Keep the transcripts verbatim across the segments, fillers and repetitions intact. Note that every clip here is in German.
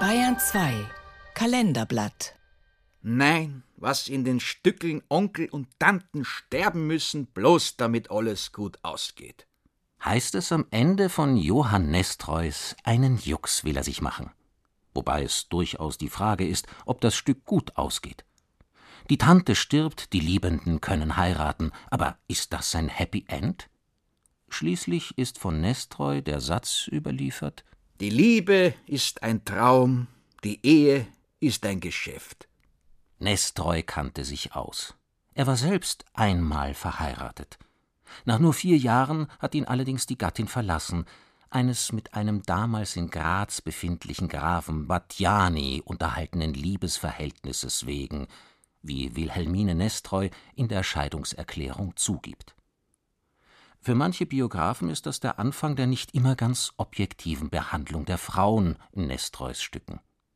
Bayern zwei Kalenderblatt. Nein, was in den Stückeln Onkel und Tanten sterben müssen, bloß damit alles gut ausgeht. Heißt es am Ende von Johann Nestreus, einen Jux will er sich machen. Wobei es durchaus die Frage ist, ob das Stück gut ausgeht. Die Tante stirbt, die Liebenden können heiraten, aber ist das ein Happy End? Schließlich ist von Nestreu der Satz überliefert: Die Liebe ist ein Traum, die Ehe ist ein Geschäft. Nestreu kannte sich aus. Er war selbst einmal verheiratet. Nach nur vier Jahren hat ihn allerdings die Gattin verlassen, eines mit einem damals in Graz befindlichen Grafen Battiani unterhaltenen Liebesverhältnisses wegen, wie Wilhelmine Nestreu in der Scheidungserklärung zugibt. Für manche Biografen ist das der Anfang der nicht immer ganz objektiven Behandlung der Frauen in Nestreus Stücken.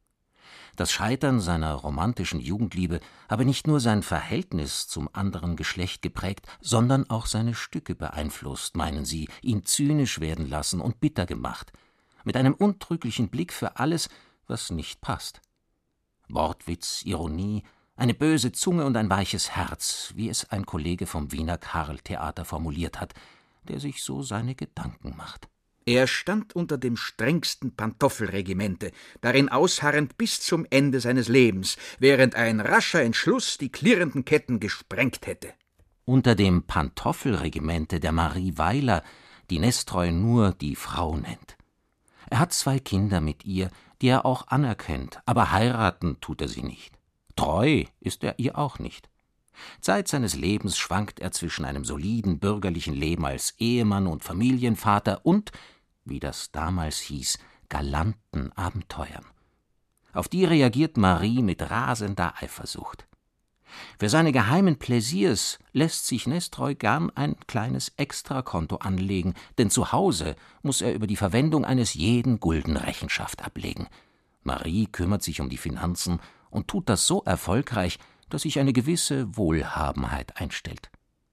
Das Scheitern seiner romantischen Jugendliebe habe nicht nur sein Verhältnis zum anderen Geschlecht geprägt, sondern auch seine Stücke beeinflusst, meinen sie, ihn zynisch werden lassen und bitter gemacht, mit einem untrüglichen Blick für alles, was nicht passt. Wortwitz, Ironie, eine böse Zunge und ein weiches Herz, wie es ein Kollege vom Wiener Karl-Theater formuliert hat, der sich so seine Gedanken macht. Er stand unter dem strengsten Pantoffelregimente, darin ausharrend bis zum Ende seines Lebens, während ein rascher Entschluss die klirrenden Ketten gesprengt hätte. Unter dem Pantoffelregimente der Marie Weiler, die Nestreu nur die Frau nennt. Er hat zwei Kinder mit ihr, die er auch anerkennt, aber heiraten tut er sie nicht. Treu ist er ihr auch nicht. Zeit seines Lebens schwankt er zwischen einem soliden bürgerlichen Leben als Ehemann und Familienvater und, wie das damals hieß, galanten Abenteuern. Auf die reagiert Marie mit rasender Eifersucht. Für seine geheimen Pläsiers lässt sich Nestreu gern ein kleines Extrakonto anlegen, denn zu Hause muss er über die Verwendung eines jeden Gulden Rechenschaft ablegen. Marie kümmert sich um die Finanzen und tut das so erfolgreich, dass sich eine gewisse Wohlhabenheit einstellt.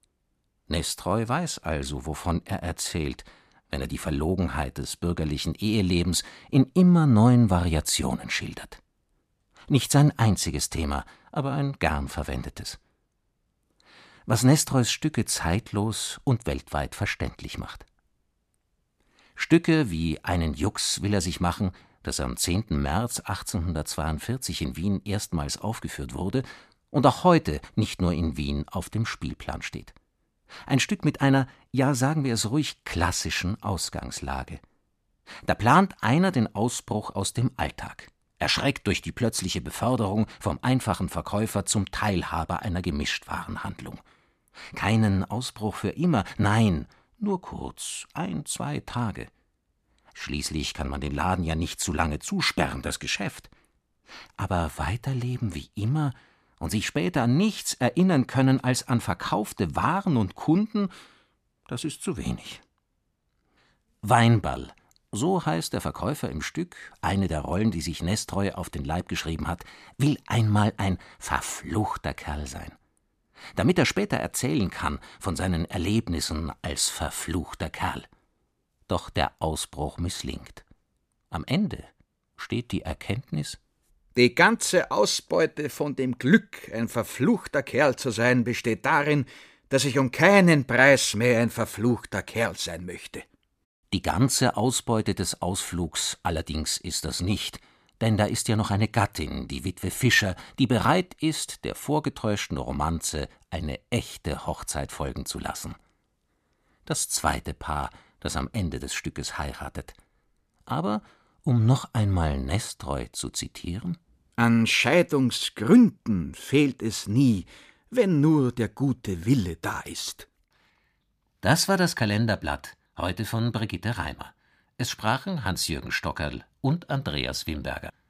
Nestreu weiß also, wovon er erzählt, wenn er die Verlogenheit des bürgerlichen Ehelebens in immer neuen Variationen schildert. Nicht sein einziges Thema, aber ein gern verwendetes. Was Nestreus Stücke zeitlos und weltweit verständlich macht. Stücke wie Einen Jux will er sich machen, das am zehnten März achtzehnhundertzweiundvierzig in Wien erstmals aufgeführt wurde und auch heute nicht nur in Wien auf dem Spielplan steht. Ein Stück mit einer, ja sagen wir es ruhig, klassischen Ausgangslage. Da plant einer den Ausbruch aus dem Alltag, erschreckt durch die plötzliche Beförderung vom einfachen Verkäufer zum Teilhaber einer Gemischtwarenhandlung. Keinen Ausbruch für immer, nein, nur kurz, ein, zwei Tage. Schließlich kann man den Laden ja nicht zu lange zusperren, das Geschäft. Aber weiterleben wie immer und sich später an nichts erinnern können als an verkaufte Waren und Kunden, das ist zu wenig. Weinball, so heißt der Verkäufer im Stück, eine der Rollen, die sich Nestreu auf den Leib geschrieben hat, will einmal ein verfluchter Kerl sein, damit er später erzählen kann von seinen Erlebnissen als verfluchter Kerl. Doch der Ausbruch misslingt. Am Ende steht die Erkenntnis: Die ganze Ausbeute von dem Glück, ein verfluchter Kerl zu sein, besteht darin, dass ich um keinen Preis mehr ein verfluchter Kerl sein möchte. Die ganze Ausbeute des Ausflugs allerdings ist das nicht, denn da ist ja noch eine Gattin, die Witwe Fischer, die bereit ist, der vorgetäuschten Romanze eine echte Hochzeit folgen zu lassen. Das zweite Paar, das am Ende des Stückes heiratet. Aber, um noch einmal Nestreu zu zitieren: An Scheidungsgründen fehlt es nie, wenn nur der gute Wille da ist. Das war das Kalenderblatt, heute von Brigitte Reimer. Es sprachen Hans-Jürgen Stockerl und Andreas Wimberger.